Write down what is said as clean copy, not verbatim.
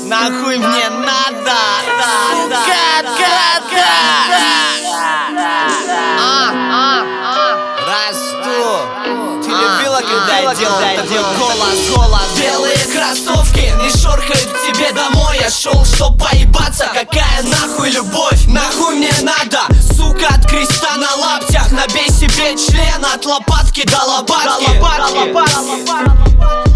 нахуй мне надо, расту. Ты любила, когда я делал такой голос? Белые кроссовки не шоркают к тебе домой. Я шел, чтоб поебаться, какая нахуй любовь? Нахуй мне надо, сука, от креста на лаптях. Набей себе член от лопатки до лопатки.